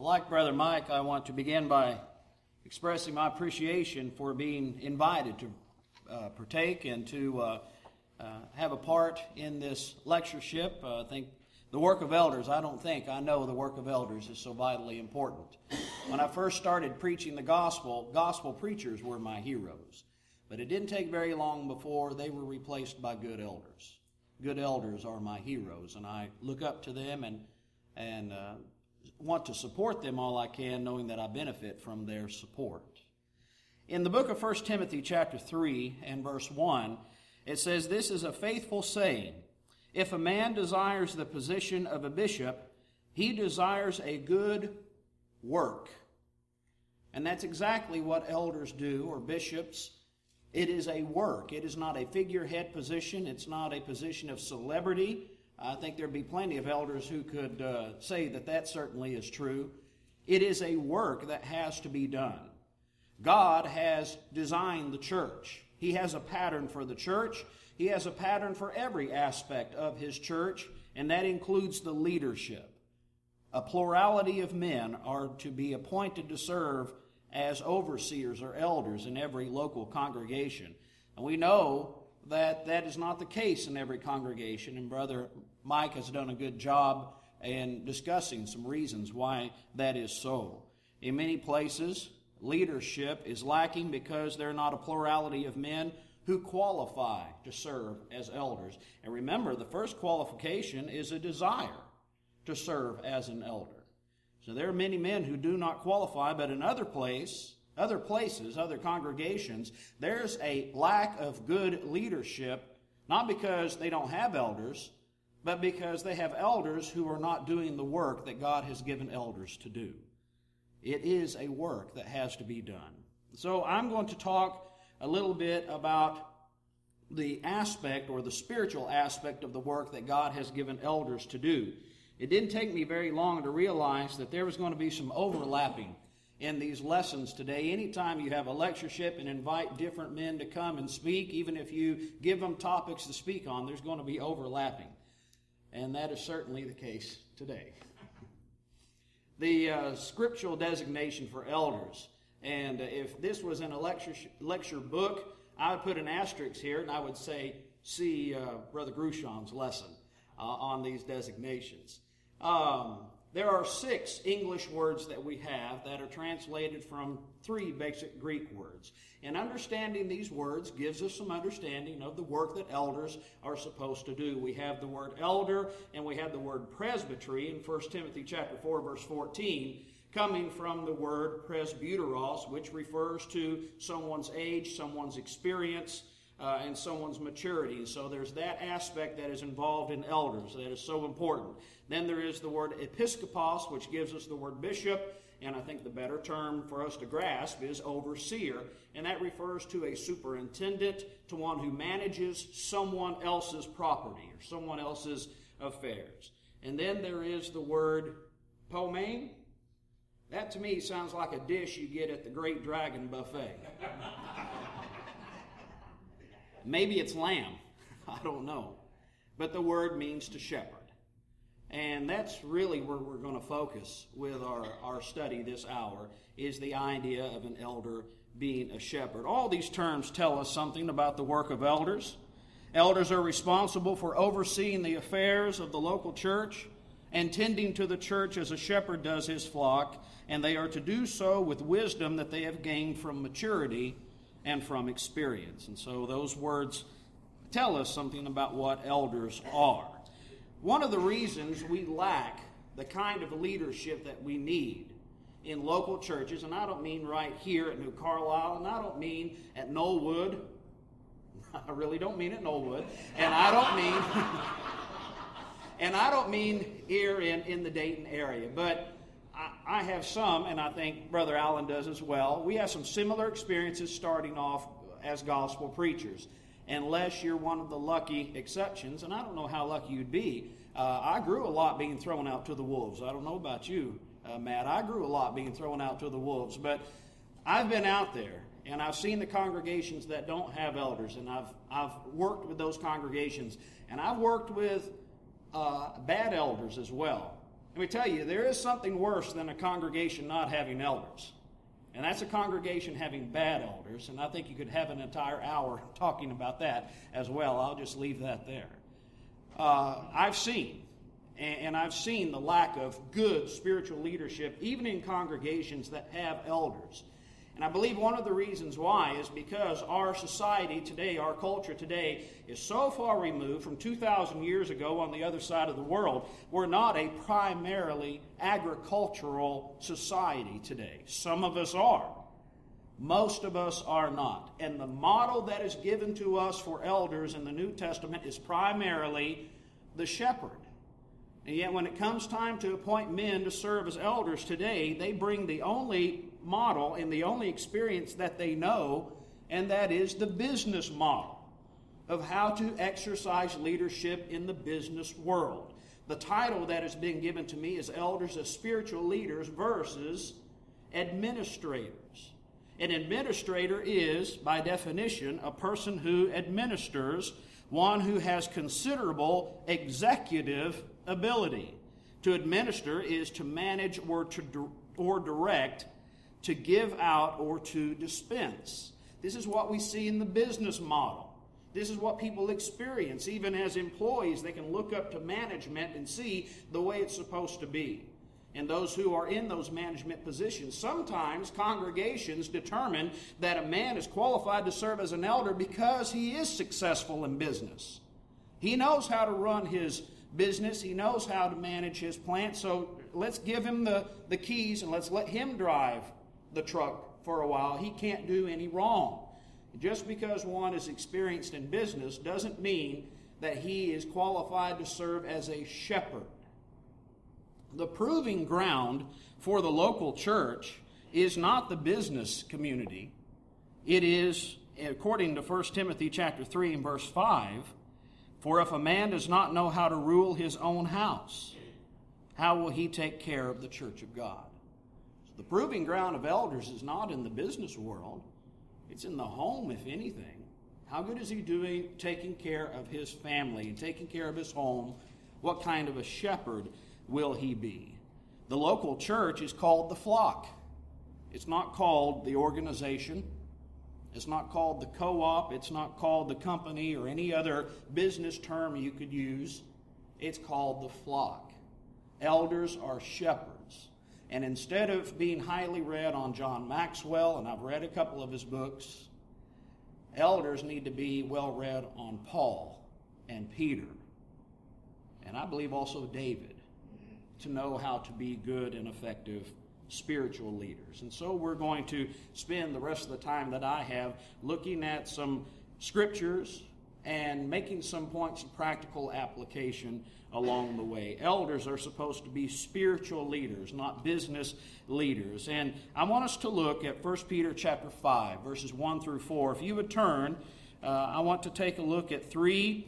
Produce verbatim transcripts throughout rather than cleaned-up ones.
Like Brother Mike, I want to begin by expressing my appreciation for being invited to uh, partake and to uh, uh, have a part in this lectureship. Uh, I think the work of elders, I don't think, I know the work of elders is so vitally important. When I first started preaching the gospel, gospel preachers were my heroes. But it didn't take very long before they were replaced by good elders. Good elders are my heroes, and I look up to them and and uh, want to support them all I can, knowing that I benefit from their support. In the book of First Timothy chapter three and verse one, it says, "This is a faithful saying. If a man desires the position of a bishop, he desires a good work." And that's exactly what elders do, or bishops. It is a work. It is not a figurehead position. It's not a position of celebrity. I think there'd be plenty of elders who could uh, say that that certainly is true. It is a work that has to be done. God has designed the church. He has a pattern for the church. He has a pattern for every aspect of His church, and that includes the leadership. A plurality of men are to be appointed to serve as overseers or elders in every local congregation. And we know that that is not the case in every congregation, and Brother Mike has done a good job in discussing some reasons why that is so. In many places, leadership is lacking because there are not a plurality of men who qualify to serve as elders. And remember, the first qualification is a desire to serve as an elder. So there are many men who do not qualify, but in other place, other places, other congregations, there's a lack of good leadership, not because they don't have elders, but because they have elders who are not doing the work that God has given elders to do. It is a work that has to be done. So I'm going to talk a little bit about the aspect or the spiritual aspect of the work that God has given elders to do. It didn't take me very long to realize that there was going to be some overlapping in these lessons today. Anytime you have a lectureship and invite different men to come and speak, even if you give them topics to speak on, there's going to be overlapping. And that is certainly the case today. The uh, scriptural designation for elders, and uh, if this was in a lecture lecture book, I would put an asterisk here, and I would say, see uh, Brother Grushon's lesson uh, on these designations. Um, there are six English words that we have that are translated from three basic Greek words. And understanding these words gives us some understanding of the work that elders are supposed to do. We have the word elder and we have the word presbytery in First Timothy chapter four, verse fourteen, coming from the word presbyteros, which refers to someone's age, someone's experience, Uh, and someone's maturity. And so there's that aspect that is involved in elders that is so important. Then there is the word episkopos, which gives us the word bishop, and I think the better term for us to grasp is overseer, and that refers to a superintendent, to one who manages someone else's property or someone else's affairs. And then there is the word poimen. That to me sounds like a dish you get at the Great Dragon Buffet. Maybe it's lamb. I don't know. But the word means to shepherd. And that's really where we're going to focus with our, our study this hour, is the idea of an elder being a shepherd. All these terms tell us something about the work of elders. Elders are responsible for overseeing the affairs of the local church and tending to the church as a shepherd does his flock, and they are to do so with wisdom that they have gained from maturity and from experience. And so those words tell us something about what elders are. One of the reasons we lack the kind of leadership that we need in local churches, and I don't mean right here at New Carlisle, and I don't mean at Knollwood. I really don't mean at Knollwood. And I don't mean and I don't mean here in, in the Dayton area, but I have some, and I think Brother Allen does as well. We have some similar experiences starting off as gospel preachers, unless you're one of the lucky exceptions, and I don't know how lucky you'd be. Uh, I grew a lot being thrown out to the wolves. I don't know about you, uh, Matt. I grew a lot being thrown out to the wolves, but I've been out there, and I've seen the congregations that don't have elders, and I've, I've worked with those congregations, and I've worked with uh, bad elders as well. Let me tell you, there is something worse than a congregation not having elders. And that's a congregation having bad elders. And I think you could have an entire hour talking about that as well. I'll just leave that there. Uh, I've seen, and I've seen the lack of good spiritual leadership, even in congregations that have elders. And I believe one of the reasons why is because our society today, our culture today, is so far removed from two thousand years ago on the other side of the world. We're not a primarily agricultural society today. Some of us are. Most of us are not. And the model that is given to us for elders in the New Testament is primarily the shepherd. And yet when it comes time to appoint men to serve as elders today, they bring the only model and the only experience that they know, and that is the business model of how to exercise leadership in the business world. The title that has been given to me is Elders as Spiritual Leaders versus Administrators. An administrator is, by definition, a person who administers, one who has considerable executive ability. To administer is to manage or to or direct, to give out or to dispense. This is what we see in the business model. This is what people experience. Even as employees, they can look up to management and see the way it's supposed to be. And those who are in those management positions, sometimes congregations determine that a man is qualified to serve as an elder because he is successful in business. He knows how to run his business. He knows how to manage his plant. So let's give him the, the keys and let's let him drive the truck for a while. He can't do any wrong. Just because one is experienced in business doesn't mean that he is qualified to serve as a shepherd. The proving ground for the local church is not the business community. It is, according to First Timothy chapter three and verse five, for if a man does not know how to rule his own house, how will he take care of the church of God? The proving ground of elders is not in the business world. It's in the home, if anything. How good is he doing taking care of his family and taking care of his home? What kind of a shepherd will he be? The local church is called the flock. It's not called the organization. It's not called the co-op. It's not called the company or any other business term you could use. It's called the flock. Elders are shepherds. And instead of being highly read on John Maxwell, and I've read a couple of his books, elders need to be well read on Paul and Peter, and I believe also David, to know how to be good and effective spiritual leaders. And so we're going to spend the rest of the time that I have looking at some scriptures and making some points of practical application along the way. Elders are supposed to be spiritual leaders, not business leaders. And I want us to look at First Peter chapter five, verses one through four. If you would turn, uh, I want to take a look at three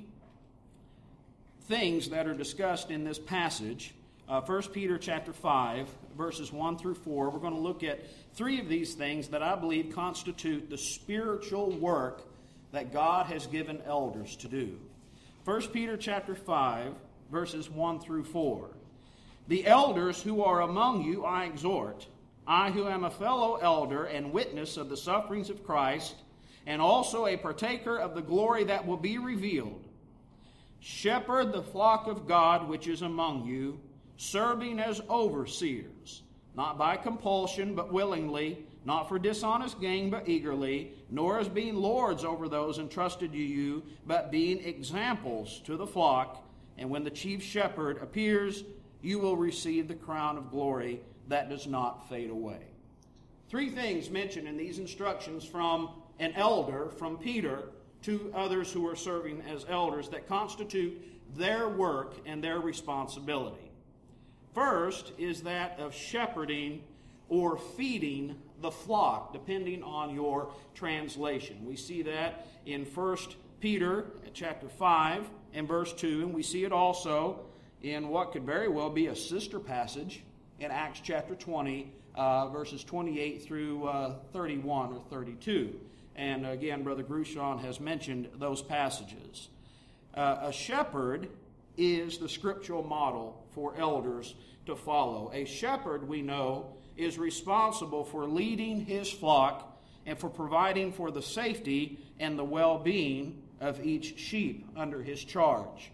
things that are discussed in this passage. Uh, First Peter chapter five, verses one through four. We're going to look at three of these things that I believe constitute the spiritual work that God has given elders to do. First Peter chapter five, verses one through four. The elders who are among you I exhort, I who am a fellow elder and witness of the sufferings of Christ, and also a partaker of the glory that will be revealed. Shepherd the flock of God which is among you, serving as overseers, not by compulsion but willingly, not for dishonest gain but eagerly, nor as being lords over those entrusted to you, but being examples to the flock. And when the chief shepherd appears, you will receive the crown of glory that does not fade away. Three things mentioned in these instructions from an elder, from Peter, to others who are serving as elders that constitute their work and their responsibility. First is that of shepherding or feeding the flock, depending on your translation. We see that in First Peter chapter five and verse two, and we see it also in what could very well be a sister passage in Acts chapter twenty, uh, verses twenty-eight through uh, thirty-one or thirty-two. And again, Brother Grushon has mentioned those passages. Uh, a shepherd is the scriptural model for elders to follow. A shepherd, we know, is responsible for leading his flock and for providing for the safety and the well-being of each sheep under his charge.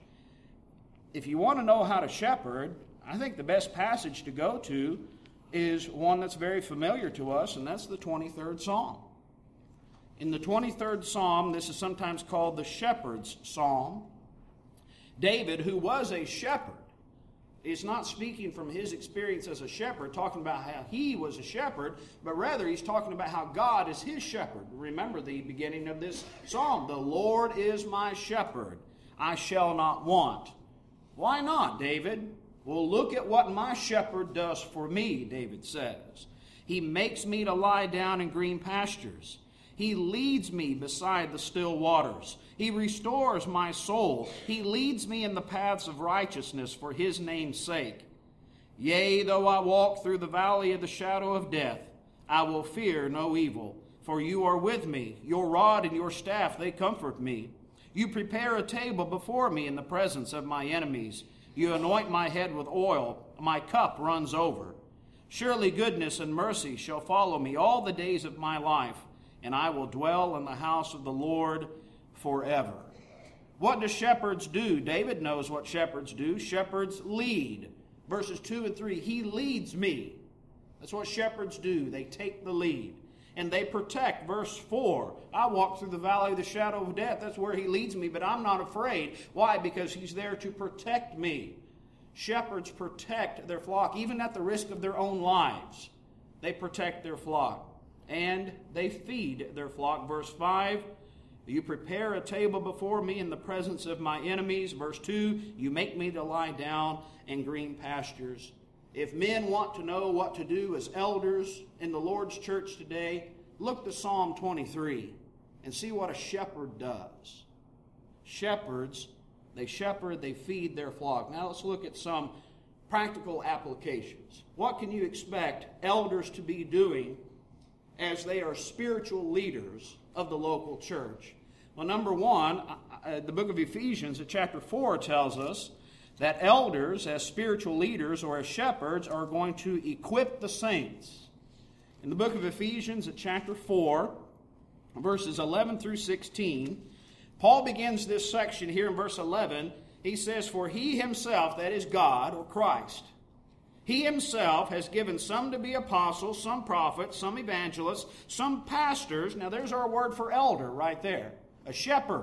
If you want to know how to shepherd, I think the best passage to go to is one that's very familiar to us, and that's the twenty-third Psalm. In the twenty-third Psalm, this is sometimes called the Shepherd's Psalm. David, who was a shepherd, is not speaking from his experience as a shepherd, talking about how he was a shepherd, but rather he's talking about how God is his shepherd. Remember the beginning of this psalm, "The Lord is my shepherd, I shall not want." Why not, David? Well, look at what my shepherd does for me, David says. He makes me to lie down in green pastures. He leads me beside the still waters. He restores my soul. He leads me in the paths of righteousness for his name's sake. Yea, though I walk through the valley of the shadow of death, I will fear no evil, for you are with me. Your rod and your staff, they comfort me. You prepare a table before me in the presence of my enemies. You anoint my head with oil. My cup runs over. Surely goodness and mercy shall follow me all the days of my life, and I will dwell in the house of the Lord forever. What do shepherds do? David knows what shepherds do. Shepherds lead. Verses two and three, he leads me. That's what shepherds do. They take the lead. And they protect. Verse four, I walk through the valley of the shadow of death. That's where he leads me, but I'm not afraid. Why? Because he's there to protect me. Shepherds protect their flock, even at the risk of their own lives. They protect their flock. And they feed their flock. Verse five, you prepare a table before me in the presence of my enemies. Verse two, you make me to lie down in green pastures. If men want to know what to do as elders in the Lord's church today, look to Psalm twenty-three and see what a shepherd does. Shepherds, they shepherd, they feed their flock. Now let's look at some practical applications. What can you expect elders to be doing as they are spiritual leaders of the local church? Well, number one, uh, the book of Ephesians at chapter four tells us that elders, as spiritual leaders or as shepherds, are going to equip the saints. In the book of Ephesians at chapter four, verses eleven through sixteen, Paul begins this section here in verse eleven. He says, "For he himself," that is God or Christ, "he himself has given some to be apostles, some prophets, some evangelists, some pastors." Now there's our word for elder right there, a shepherd.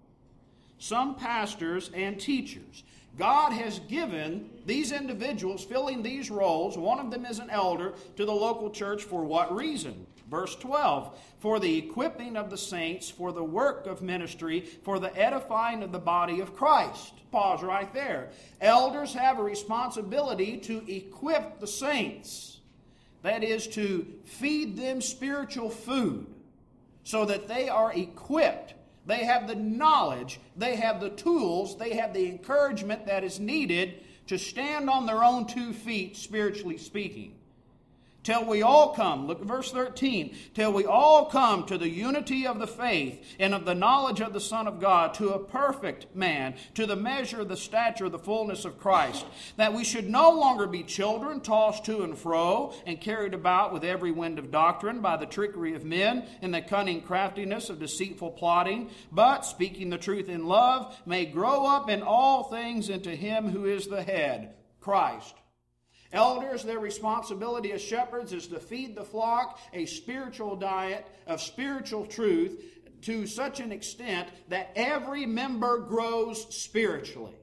"Some pastors and teachers." God has given these individuals filling these roles, one of them is an elder, to the local church for what reason? Verse twelve, "For the equipping of the saints, for the work of ministry, for the edifying of the body of Christ." Pause right there. Elders have a responsibility to equip the saints. That is, to feed them spiritual food so that they are equipped. They have the knowledge, they have the tools, they have the encouragement that is needed to stand on their own two feet, spiritually speaking. Till we all come, look at verse thirteen, till we all come to the unity of the faith and of the knowledge of the Son of God, to a perfect man, to the measure of the stature of the fullness of Christ, that we should no longer be children, tossed to and fro, and carried about with every wind of doctrine, by the trickery of men, and the cunning craftiness of deceitful plotting, but, speaking the truth in love, may grow up in all things into him who is the head, Christ. Elders, their responsibility as shepherds is to feed the flock a spiritual diet of spiritual truth to such an extent that every member grows spiritually.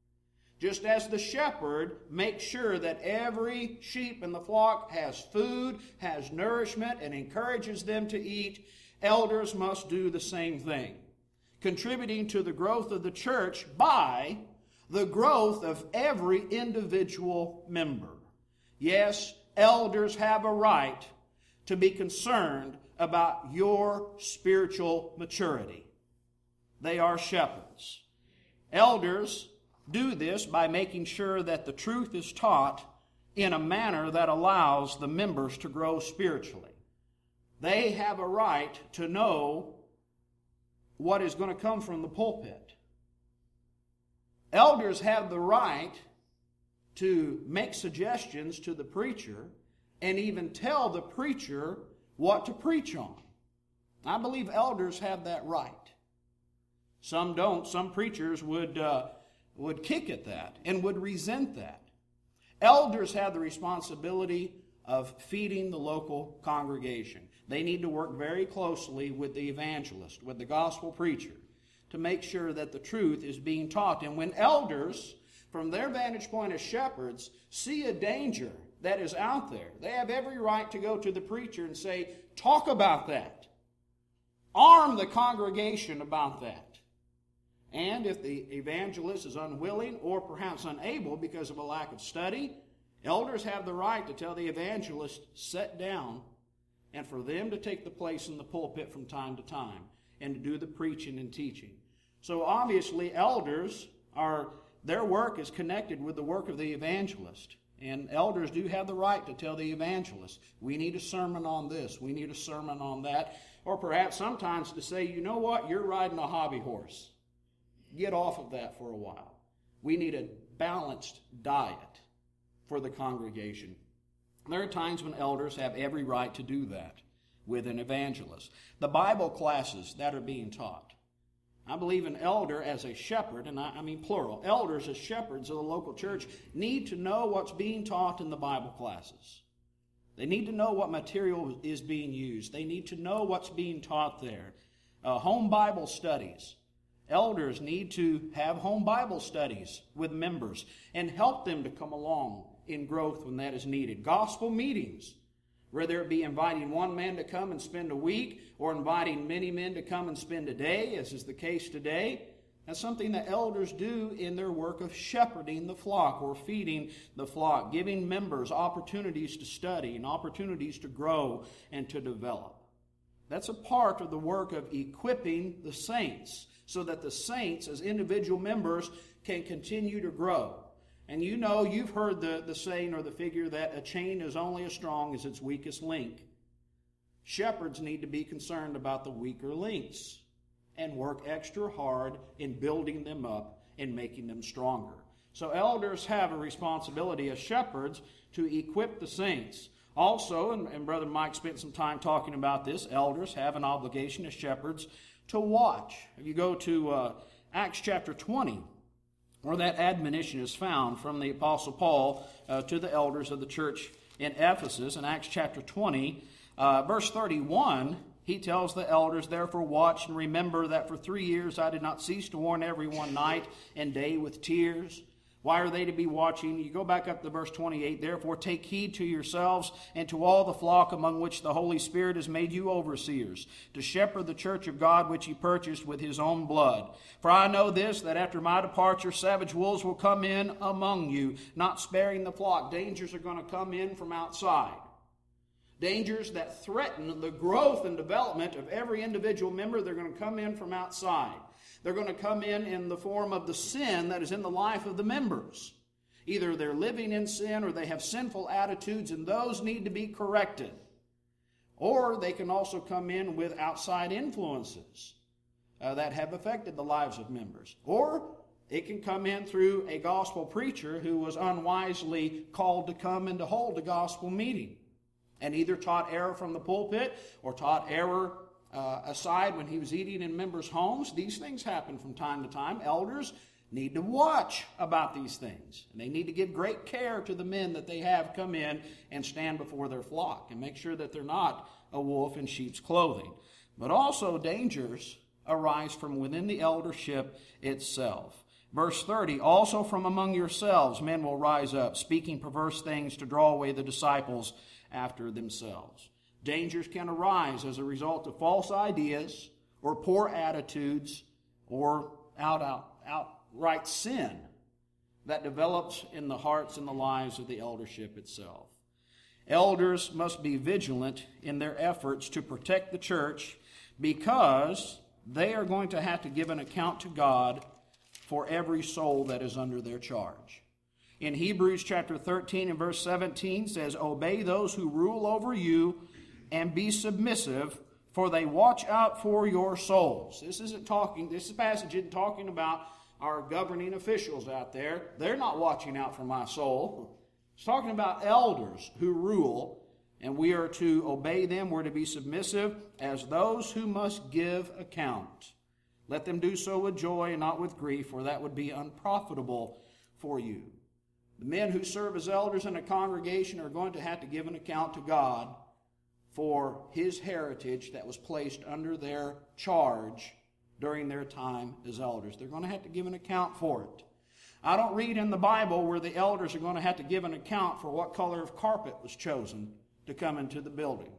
Just as the shepherd makes sure that every sheep in the flock has food, has nourishment, and encourages them to eat, elders must do the same thing, contributing to the growth of the church by the growth of every individual member. Yes, elders have a right to be concerned about your spiritual maturity. They are shepherds. Elders do this by making sure that the truth is taught in a manner that allows the members to grow spiritually. They have a right to know what is going to come from the pulpit. Elders have the right to make suggestions to the preacher and even tell the preacher what to preach on. I believe elders have that right. Some don't. Some preachers would, uh, would kick at that and would resent that. Elders have the responsibility of feeding the local congregation. They need to work very closely with the evangelist, with the gospel preacher, to make sure that the truth is being taught. And when elders, from their vantage point as shepherds, see a danger that is out there, they have every right to go to the preacher and say, talk about that. Arm the congregation about that. And if the evangelist is unwilling or perhaps unable because of a lack of study, elders have the right to tell the evangelist, sit down, and for them to take the place in the pulpit from time to time and to do the preaching and teaching. So obviously elders are, their work is connected with the work of the evangelist. And elders do have the right to tell the evangelist, we need a sermon on this, we need a sermon on that. Or perhaps sometimes to say, you know what, you're riding a hobby horse. Get off of that for a while. We need a balanced diet for the congregation. There are times when elders have every right to do that with an evangelist. The Bible classes that are being taught. I believe an elder as a shepherd, and I, I mean plural, elders as shepherds of the local church need to know what's being taught in the Bible classes. They need to know what material is being used. They need to know what's being taught there. Uh, home Bible studies. Elders need to have home Bible studies with members and help them to come along in growth when that is needed. Gospel meetings, whether it be inviting one man to come and spend a week or inviting many men to come and spend a day, as is the case today. That's something that elders do in their work of shepherding the flock or feeding the flock, giving members opportunities to study and opportunities to grow and to develop. That's a part of the work of equipping the saints so that the saints as individual members can continue to grow. And you know, you've heard the, the saying or the figure that a chain is only as strong as its weakest link. Shepherds need to be concerned about the weaker links and work extra hard in building them up and making them stronger. So elders have a responsibility as shepherds to equip the saints. Also, and, and Brother Mike spent some time talking about this, elders have an obligation as shepherds to watch. If you go to uh, Acts chapter twenty, where that admonition is found from the Apostle Paul uh, to the elders of the church in Ephesus, in Acts chapter twenty, uh, verse thirty-one, he tells the elders, therefore watch and remember that for three years I did not cease to warn everyone night and day with tears. Why are they to be watching? You go back up to verse twenty-eight. Therefore take heed to yourselves and to all the flock among which the Holy Spirit has made you overseers, to shepherd the church of God which he purchased with his own blood. For I know this, that after my departure savage wolves will come in among you, not sparing the flock. Dangers are going to come in from outside. Dangers that threaten the growth and development of every individual member, they're going to come in from outside. They're going to come in in the form of the sin that is in the life of the members. Either they're living in sin or they have sinful attitudes, and those need to be corrected. Or they can also come in with outside influences uh, that have affected the lives of members. Or it can come in through a gospel preacher who was unwisely called to come and to hold a gospel meeting, and either taught error from the pulpit or taught error uh, aside when he was eating in members' homes. These things happen from time to time. Elders need to watch about these things. And they need to give great care to the men that they have come in and stand before their flock and make sure that they're not a wolf in sheep's clothing. But also dangers arise from within the eldership itself. Verse thirty, also from among yourselves men will rise up, speaking perverse things to draw away the disciples after themselves. Dangers can arise as a result of false ideas or poor attitudes or out, out, outright sin that develops in the hearts and the lives of the eldership itself. Elders must be vigilant in their efforts to protect the church because they are going to have to give an account to God for every soul that is under their charge. In Hebrews chapter thirteen and verse seventeen says, obey those who rule over you and be submissive, for they watch out for your souls. This isn't talking, this passage isn't talking about our governing officials out there. They're not watching out for my soul. It's talking about elders who rule, and we are to obey them. We're to be submissive as those who must give account. Let them do so with joy and not with grief, for that would be unprofitable for you. The men who serve as elders in a congregation are going to have to give an account to God for His heritage that was placed under their charge during their time as elders. They're going to have to give an account for it. I don't read in the Bible where the elders are going to have to give an account for what color of carpet was chosen to come into the building,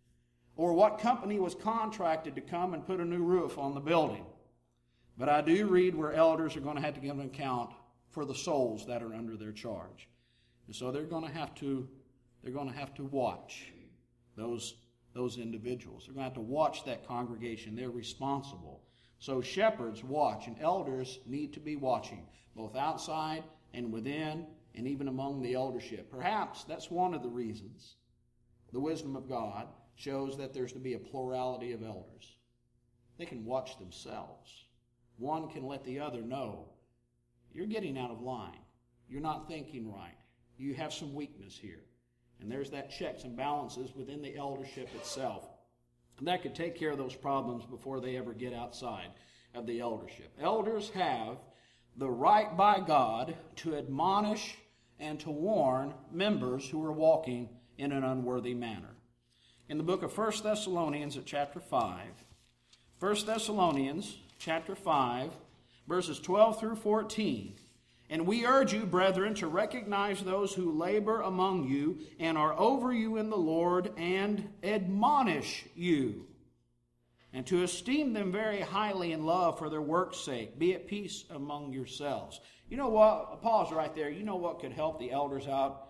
or what company was contracted to come and put a new roof on the building. But I do read where elders are going to have to give an account for the souls that are under their charge. And so they're going to have to, they're going to have to watch those, those individuals. They're going to have to watch that congregation. They're responsible. So shepherds watch, and elders need to be watching, both outside and within, and even among the eldership. Perhaps that's one of the reasons the wisdom of God shows that there's to be a plurality of elders. They can watch themselves. One can let the other know, you're getting out of line. You're not thinking right. You have some weakness here. And there's that checks and balances within the eldership itself. And that could take care of those problems before they ever get outside of the eldership. Elders have the right by God to admonish and to warn members who are walking in an unworthy manner. In the book of First Thessalonians at chapter five, First Thessalonians chapter five, verses twelve through fourteen, and we urge you, brethren, to recognize those who labor among you and are over you in the Lord and admonish you, and to esteem them very highly in love for their work's sake. Be at peace among yourselves. You know what? I'll pause right there. You know what could help the elders out?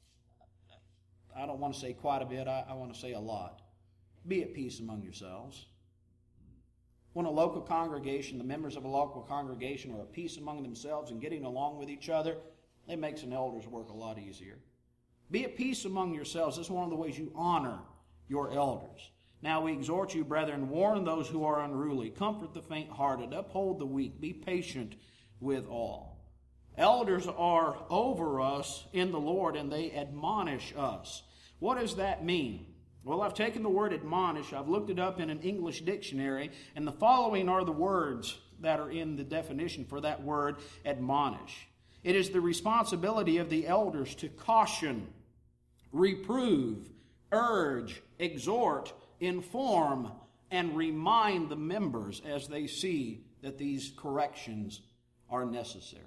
I don't want to say quite a bit. I, I want to say a lot. Be at peace among yourselves. When a local congregation, the members of a local congregation are at peace among themselves and getting along with each other, it makes an elder's work a lot easier. Be at peace among yourselves. This is one of the ways you honor your elders. Now we exhort you, brethren, warn those who are unruly, comfort the faint-hearted, uphold the weak, be patient with all. Elders are over us in the Lord, and they admonish us. What does that mean? Well, I've taken the word admonish, I've looked it up in an English dictionary, and the following are the words that are in the definition for that word admonish. It is the responsibility of the elders to caution, reprove, urge, exhort, inform, and remind the members as they see that these corrections are necessary.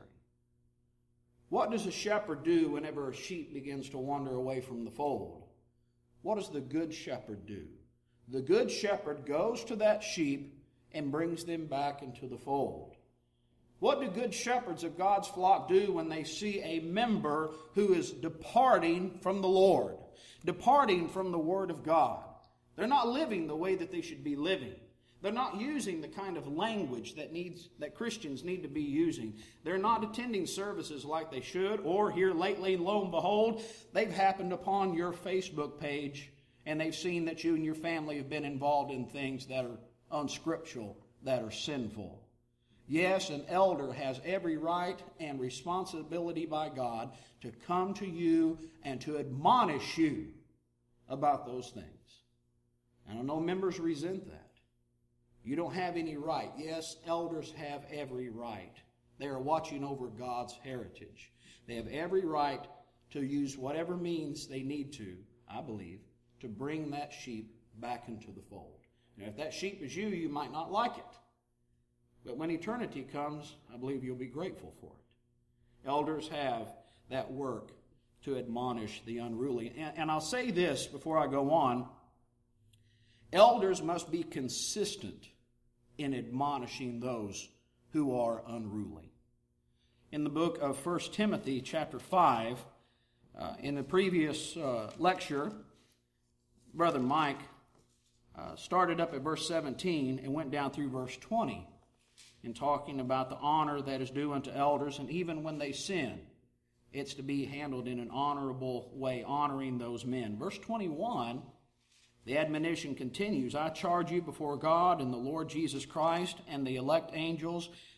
What does a shepherd do whenever a sheep begins to wander away from the fold? What does the good shepherd do? The good shepherd goes to that sheep and brings them back into the fold. What do good shepherds of God's flock do when they see a member who is departing from the Lord, departing from the Word of God? They're not living the way that they should be living. They're not using the kind of language that needs that Christians need to be using. They're not attending services like they should, or here lately, lo and behold, they've happened upon your Facebook page and they've seen that you and your family have been involved in things that are unscriptural, that are sinful. Yes, an elder has every right and responsibility by God to come to you and to admonish you about those things. And I know members resent that. You don't have any right. Yes, elders have every right. They are watching over God's heritage. They have every right to use whatever means they need to, I believe, to bring that sheep back into the fold. Now, if that sheep is you, you might not like it. But when eternity comes, I believe you'll be grateful for it. Elders have that work to admonish the unruly. And, and I'll say this before I go on. Elders must be consistent in admonishing those who are unruly. In the book of First Timothy chapter five, uh, in the previous uh, lecture, Brother Mike uh, started up at verse seventeen and went down through verse twenty in talking about the honor that is due unto elders, and even when they sin, it's to be handled in an honorable way, honoring those men. Verse twenty-one, the admonition continues, I charge you before God and the Lord Jesus Christ and the elect angels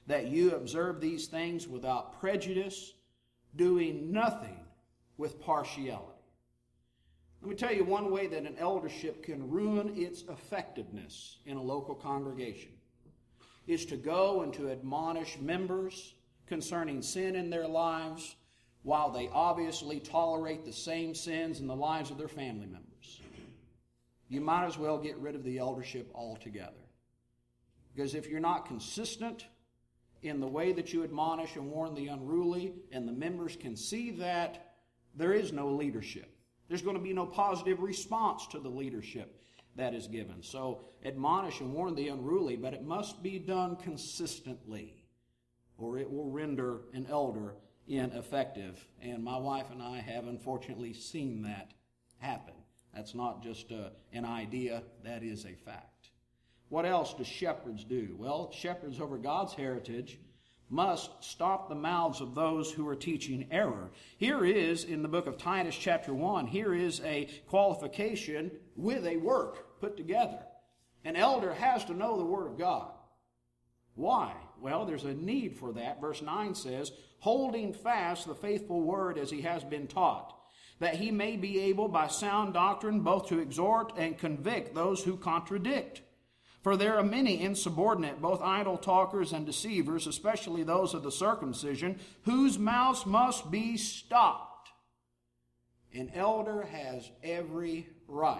that you observe these things without prejudice, doing nothing with partiality. Let me tell you one way that an eldership can ruin its effectiveness in a local congregation is to go and to admonish members concerning sin in their lives while they obviously tolerate the same sins in the lives of their family members. You might as well get rid of the eldership altogether. Because if you're not consistent in the way that you admonish and warn the unruly, and the members can see that, there is no leadership. There's going to be no positive response to the leadership that is given. So admonish and warn the unruly, but it must be done consistently, or it will render an elder ineffective. And my wife and I have unfortunately seen that happen. That's not just a, an idea, that is a fact. What else do shepherds do? Well, shepherds over God's heritage must stop the mouths of those who are teaching error. Here is, in the book of Titus chapter one, here is a qualification with a work put together. An elder has to know the Word of God. Why? Well, there's a need for that. Verse nine says, holding fast the faithful word as he has been taught, that he may be able by sound doctrine both to exhort and convict those who contradict. For there are many insubordinate, both idle talkers and deceivers, especially those of the circumcision, whose mouths must be stopped. An elder has every right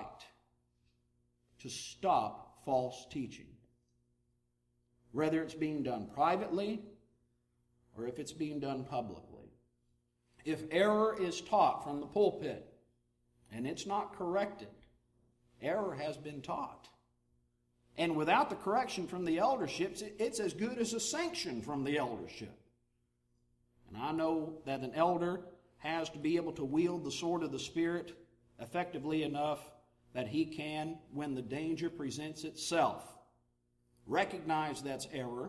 to stop false teaching, whether it's being done privately or if it's being done publicly. If error is taught from the pulpit and it's not corrected, error has been taught. And without the correction from the elderships, it's as good as a sanction from the eldership. And I know that an elder has to be able to wield the sword of the Spirit effectively enough that he can, when the danger presents itself, recognize that's error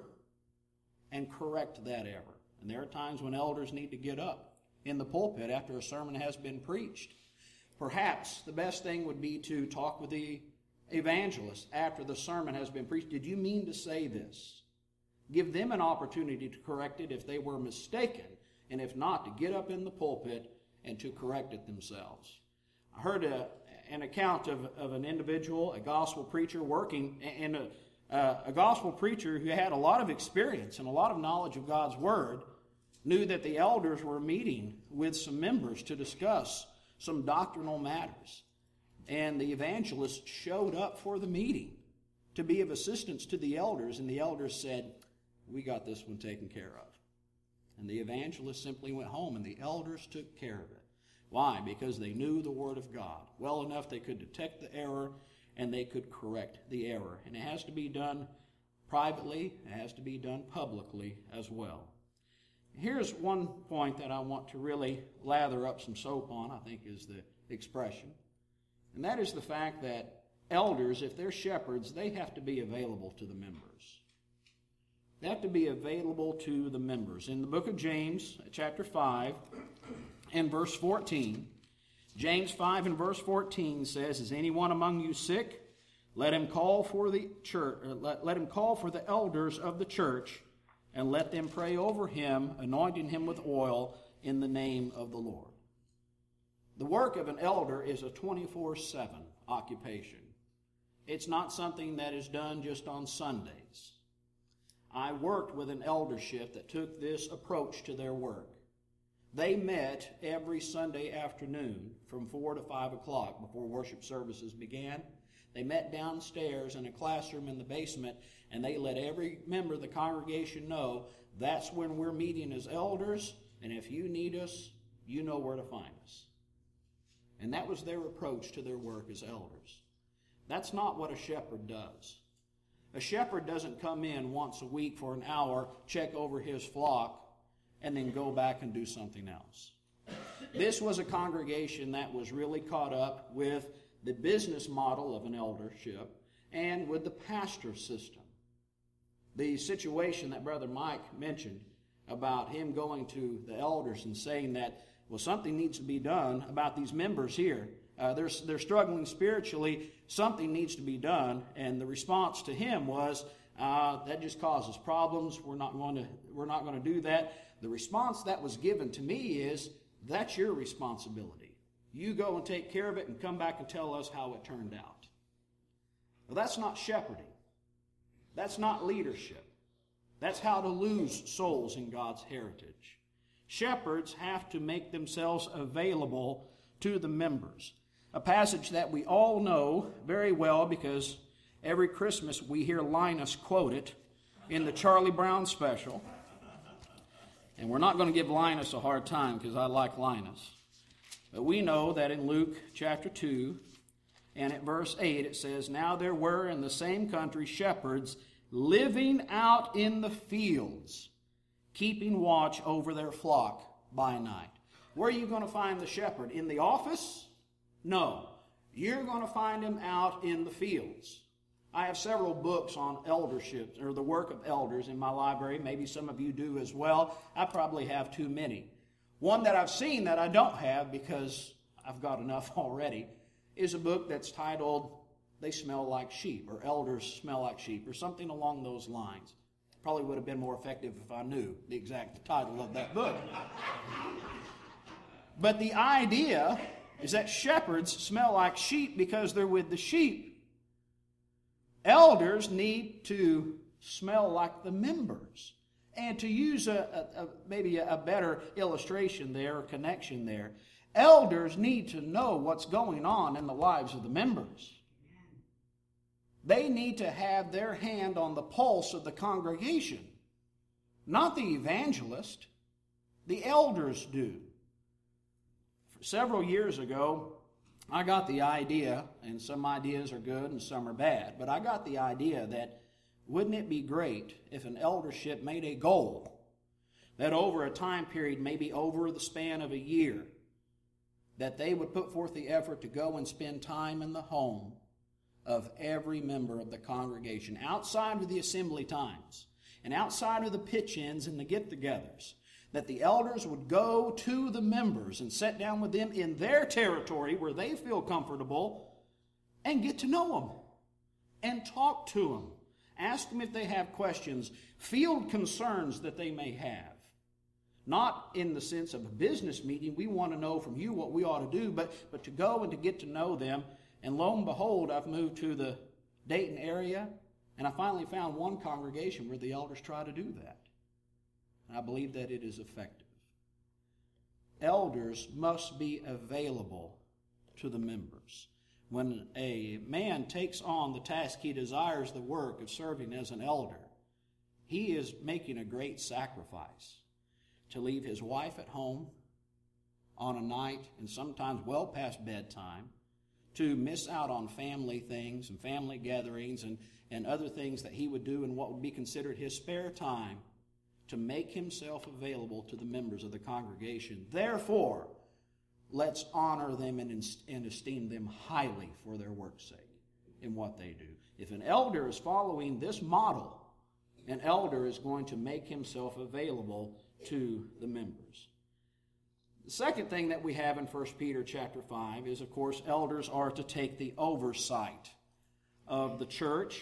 and correct that error. And there are times when elders need to get up in the pulpit after a sermon has been preached. Perhaps the best thing would be to talk with the evangelist after the sermon has been preached. Did you mean to say this? Give them an opportunity to correct it if they were mistaken, and if not, to get up in the pulpit and to correct it themselves. I heard a, an account of, of an individual, a gospel preacher, working, and a, uh, a gospel preacher who had a lot of experience and a lot of knowledge of God's Word, knew that the elders were meeting with some members to discuss some doctrinal matters. And the evangelist showed up for the meeting to be of assistance to the elders, and the elders said, we got this one taken care of. And the evangelist simply went home, and the elders took care of it. Why? Because they knew the Word of God well enough they could detect the error and they could correct the error. And it has to be done privately, it has to be done publicly as well. Here's one point that I want to really lather up some soap on, I think is the expression. And that is the fact that elders, if they're shepherds, they have to be available to the members. They have to be available to the members. In the book of James, chapter five, and verse fourteen, James five and verse fourteen says, is anyone among you sick? Let him call for the church, or let, let him call for the elders of the church, and let them pray over him, anointing him with oil in the name of the Lord. The work of an elder is a twenty-four seven occupation. It's not something that is done just on Sundays. I worked with an eldership that took this approach to their work. They met every Sunday afternoon from four to five o'clock before worship services began. They met downstairs in a classroom in the basement, and they let every member of the congregation know that's when we're meeting as elders, and if you need us, you know where to find us. And that was their approach to their work as elders. That's not what a shepherd does. A shepherd doesn't come in once a week for an hour, check over his flock, and then go back and do something else. This was a congregation that was really caught up with the business model of an eldership and with the pastor system. The situation that Brother Mike mentioned about him going to the elders and saying that, well, something needs to be done about these members here. Uh, they're, they're struggling spiritually. Something needs to be done. And the response to him was, Uh, that just causes problems. We're not going to, we're not going to do that. The response that was given to me is, that's your responsibility. You go and take care of it and come back and tell us how it turned out. Well, that's not shepherding. That's not leadership. That's how to lose souls in God's heritage. Shepherds have to make themselves available to the members. A passage that we all know very well because every Christmas we hear Linus quote it in the Charlie Brown special. And we're not going to give Linus a hard time because I like Linus. But we know that in Luke chapter two and at verse eight it says, "Now there were in the same country shepherds living out in the fields, keeping watch over their flock by night." Where are you going to find the shepherd? In the office? No. You're going to find him out in the fields. I have several books on eldership, or the work of elders, in my library. Maybe some of you do as well. I probably have too many. One that I've seen that I don't have because I've got enough already is a book that's titled "They Smell Like Sheep," or "Elders Smell Like Sheep," or something along those lines. Probably would have been more effective if I knew the exact title of that book. But the idea is that shepherds smell like sheep because they're with the sheep. Elders need to smell like the members. And to use a, a, a maybe a better illustration there, or connection there, elders need to know what's going on in the lives of the members. They need to have their hand on the pulse of the congregation. Not the evangelist. The elders do. Several years ago, I got the idea, and some ideas are good and some are bad, but I got the idea that wouldn't it be great if an eldership made a goal that over a time period, maybe over the span of a year, that they would put forth the effort to go and spend time in the home of every member of the congregation, outside of the assembly times and outside of the pitch-ins and the get-togethers, that the elders would go to the members and sit down with them in their territory where they feel comfortable and get to know them and talk to them. Ask them if they have questions. Field concerns that they may have. Not in the sense of a business meeting. We want to know from you what we ought to do, but, but to go and to get to know them. And lo and behold, I've moved to the Dayton area, and I finally found one congregation where the elders try to do that. I believe that it is effective. Elders must be available to the members. When a man takes on the task, he desires the work of serving as an elder, he is making a great sacrifice to leave his wife at home on a night, and sometimes well past bedtime, to miss out on family things and family gatherings and, and other things that he would do in what would be considered his spare time, to make himself available to the members of the congregation. Therefore, let's honor them and, and esteem them highly for their work's sake in what they do. If an elder is following this model, an elder is going to make himself available to the members. The second thing that we have in First Peter chapter five is, of course, elders are to take the oversight of the church.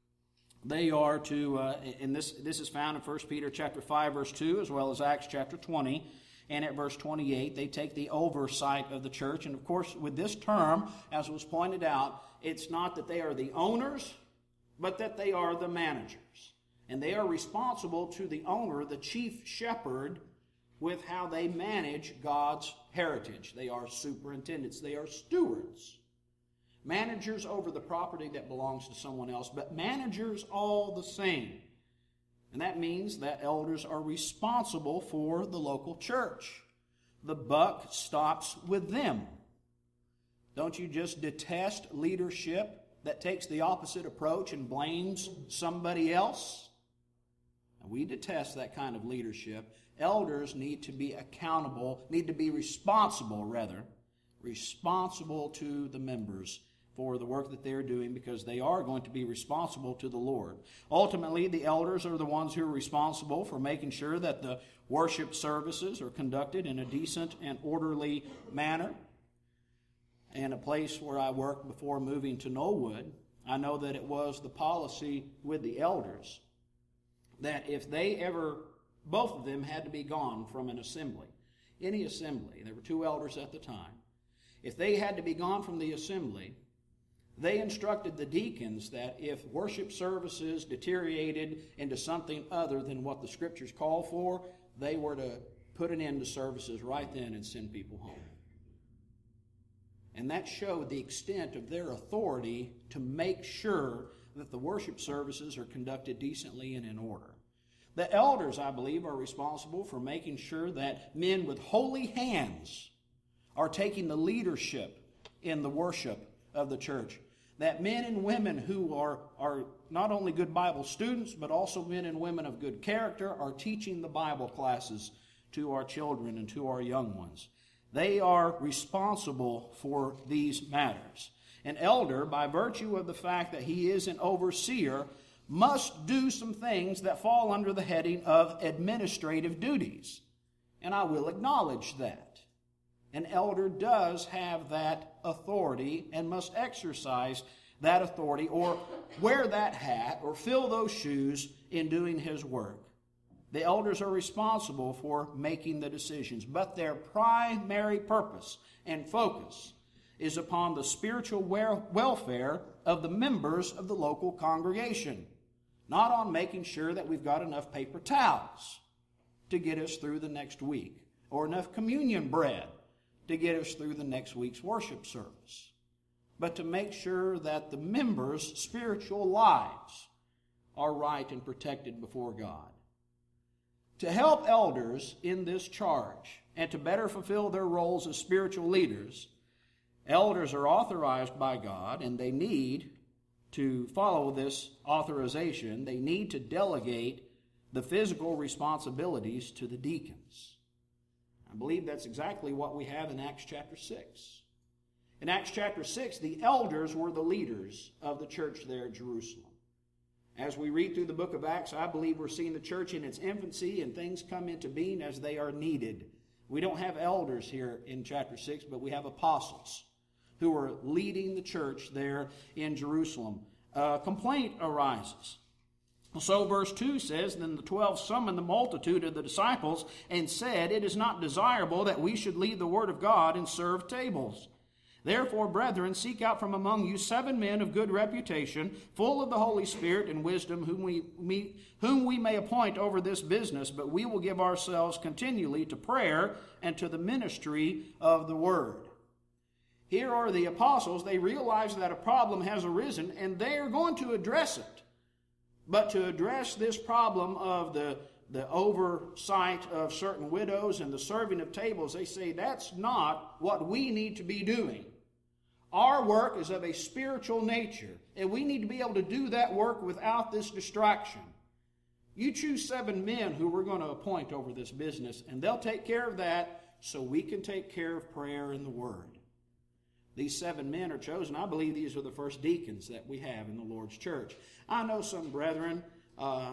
They are to, uh, and this this is found in First Peter chapter five, verse two, as well as Acts chapter twenty. And at verse twenty-eight, they take the oversight of the church. And of course, with this term, as was pointed out, it's not that they are the owners, but that they are the managers. And they are responsible to the owner, the chief shepherd, with how they manage God's heritage. They are superintendents. They are stewards. Managers over the property that belongs to someone else, but managers all the same. And that means that elders are responsible for the local church. The buck stops with them. Don't you just detest leadership that takes the opposite approach and blames somebody else? And we detest that kind of leadership. Elders need to be accountable, need to be responsible, rather, responsible to the members for the work that they're doing, because they are going to be responsible to the Lord. Ultimately, the elders are the ones who are responsible for making sure that the worship services are conducted in a decent and orderly manner. And a place where I worked before moving to Knollwood, I know that it was the policy with the elders that if they ever, both of them had to be gone from an assembly, any assembly, there were two elders at the time, if they had to be gone from the assembly, they instructed the deacons that if worship services deteriorated into something other than what the Scriptures call for, they were to put an end to services right then and send people home. And that showed the extent of their authority to make sure that the worship services are conducted decently and in order. The elders, I believe, are responsible for making sure that men with holy hands are taking the leadership in the worship of the church. That men and women who are, are not only good Bible students, but also men and women of good character are teaching the Bible classes to our children and to our young ones. They are responsible for these matters. An elder, by virtue of the fact that he is an overseer, must do some things that fall under the heading of administrative duties. And I will acknowledge that. An elder does have that authority and must exercise that authority or wear that hat or fill those shoes in doing his work. The elders are responsible for making the decisions, but their primary purpose and focus is upon the spiritual welfare of the members of the local congregation, not on making sure that we've got enough paper towels to get us through the next week or enough communion bread to get us through the next week's worship service, but to make sure that the members' spiritual lives are right and protected before God. To help elders in this charge and to better fulfill their roles as spiritual leaders, elders are authorized by God, and they need to follow this authorization. They need to delegate the physical responsibilities to the deacons. I believe that's exactly what we have in Acts chapter six. In Acts chapter six, the elders were the leaders of the church there at Jerusalem. As we read through the book of Acts, I believe we're seeing the church in its infancy and things come into being as they are needed. We don't have elders here in chapter six, but we have apostles who are leading the church there in Jerusalem. A complaint arises. So verse two says, Then the twelve summoned the multitude of the disciples and said, It is not desirable that we should leave the word of God and serve tables. Therefore, brethren, seek out from among you seven men of good reputation, full of the Holy Spirit and wisdom, whom we, we, whom we may appoint over this business, but we will give ourselves continually to prayer and to the ministry of the word. Here are the apostles. They realize that a problem has arisen, and they are going to address it. But to address this problem of the, the oversight of certain widows and the serving of tables, they say that's not what we need to be doing. Our work is of a spiritual nature, and we need to be able to do that work without this distraction. You choose seven men who we're going to appoint over this business, and they'll take care of that so we can take care of prayer and the Word. These seven men are chosen. I believe these are the first deacons that we have in the Lord's church. I know some brethren uh,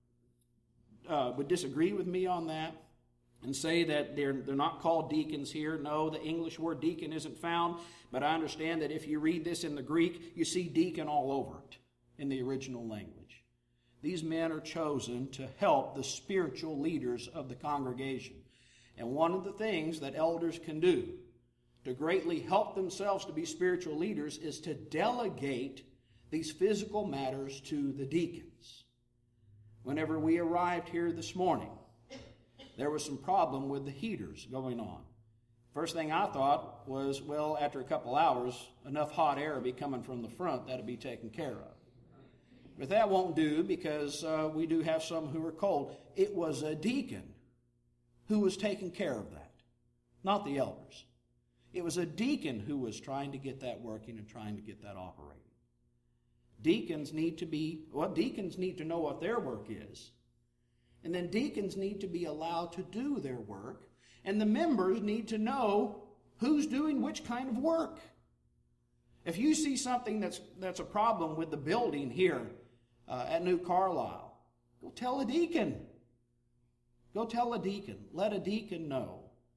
uh, would disagree with me on that and say that they're, they're not called deacons here. No, the English word deacon isn't found, but I understand that if you read this in the Greek, you see deacon all over it in the original language. These men are chosen to help the spiritual leaders of the congregation. And one of the things that elders can do to greatly help themselves to be spiritual leaders is to delegate these physical matters to the deacons. Whenever we arrived here this morning, there was some problem with the heaters going on. First thing I thought was, well, after a couple hours, enough hot air will be coming from the front, that'll be taken care of. But that won't do because uh, we do have some who are cold. It was a deacon who was taking care of that, not the elders. It was a deacon who was trying to get that working and trying to get that operating. Deacons need to be, well, deacons need to know what their work is. And then deacons need to be allowed to do their work. And the members need to know who's doing which kind of work. If you see something that's, that's a problem with the building here uh, at New Carlisle, go tell a deacon. Go tell a deacon. Let a deacon know.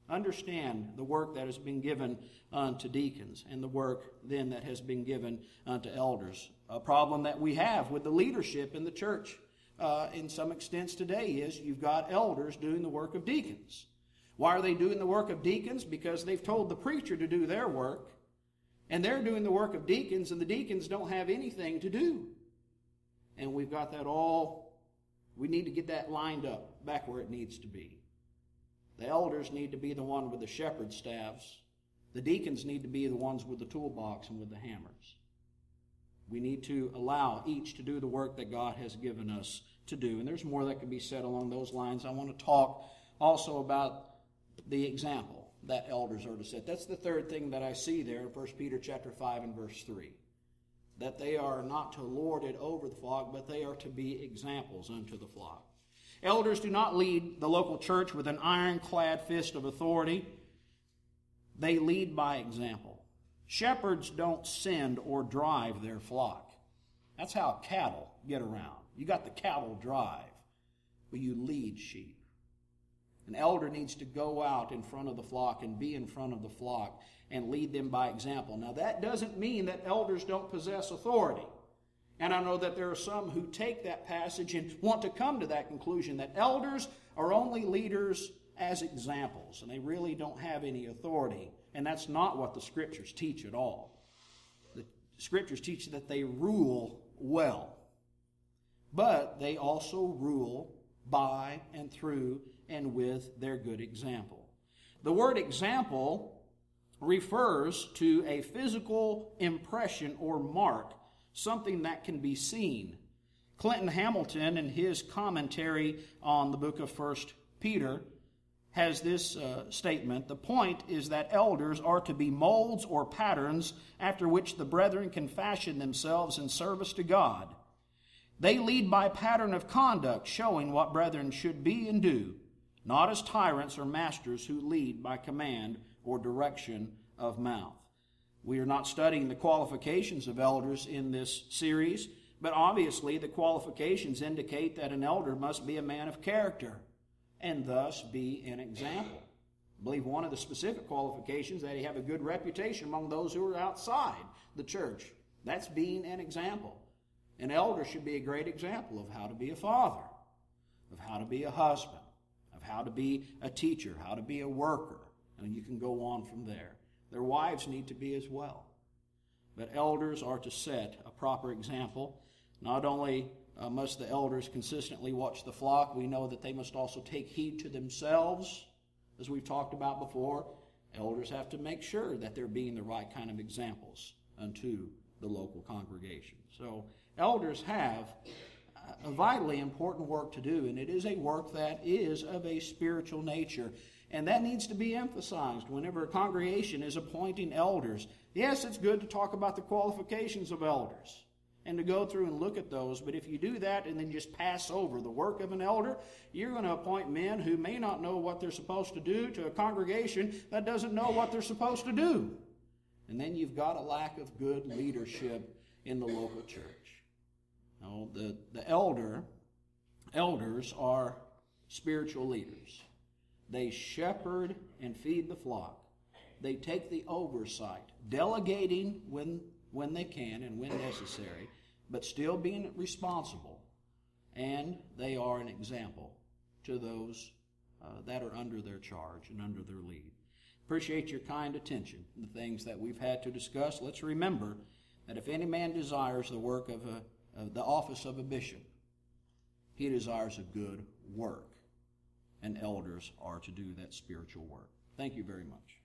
understand the work that has been given unto deacons and the work then that has been given unto elders. A problem that we have with the leadership in the church uh, in some extents today is you've got elders doing the work of deacons. Why are they doing the work of deacons? Because they've told the preacher to do their work, and they're doing the work of deacons, and the deacons don't have anything to do. And we've got that all, we need to get that lined up back where it needs to be. The elders need to be the one with the shepherd staffs. The deacons need to be the ones with the toolbox and with the hammers. We need to allow each to do the work that God has given us to do. And there's more that can be said along those lines. I want to talk also about the example that elders are to set. That's the third thing that I see there in First Peter chapter five and verse three. That they are not to lord it over the flock, but they are to be examples unto the flock. Elders do not lead the local church with an ironclad fist of authority. They lead by example. Shepherds don't send or drive their flock. That's how cattle get around. You got the cattle drive, but you lead sheep. An elder needs to go out in front of the flock and be in front of the flock and lead them by example. Now, that doesn't mean that elders don't possess authority. And I know that there are some who take that passage and want to come to that conclusion that elders are only leaders as examples, and they really don't have any authority. And that's not what the Scriptures teach at all. The Scriptures teach that they rule well, but they also rule by and through and with their good example. The word example refers to a physical impression or mark, something that can be seen. Clinton Hamilton, in his commentary on the book of First Peter, has this uh, statement: the point is that elders are to be molds or patterns after which the brethren can fashion themselves in service to God. They lead by pattern of conduct, showing what brethren should be and do, not as tyrants or masters who lead by command or direction of mouth. We are not studying the qualifications of elders in this series, but obviously the qualifications indicate that an elder must be a man of character and thus be an example. I believe one of the specific qualifications that he have a good reputation among those who are outside the church. That's being an example. An elder should be a great example of how to be a father, of how to be a husband, of how to be a teacher, how to be a worker, and you can go on from there. Their wives need to be as well. But elders are to set a proper example. Not only uh, must the elders consistently watch the flock, we know that they must also take heed to themselves. As we've talked about before, elders have to make sure that they're being the right kind of examples unto the local congregation. So elders have a vitally important work to do, and it is a work that is of a spiritual nature. And that needs to be emphasized whenever a congregation is appointing elders. Yes, it's good to talk about the qualifications of elders and to go through and look at those, but if you do that and then just pass over the work of an elder, you're going to appoint men who may not know what they're supposed to do to a congregation that doesn't know what they're supposed to do. And then you've got a lack of good leadership in the local church. No, the, the elder, elders are spiritual leaders. They shepherd and feed the flock. They take the oversight, delegating when, when they can and when necessary, but still being responsible. And they are an example to those uh, that are under their charge and under their lead. Appreciate your kind attention to the things that we've had to discuss. Let's remember that if any man desires the work of, a, of the office of a bishop, he desires a good work. And elders are to do that spiritual work. Thank you very much.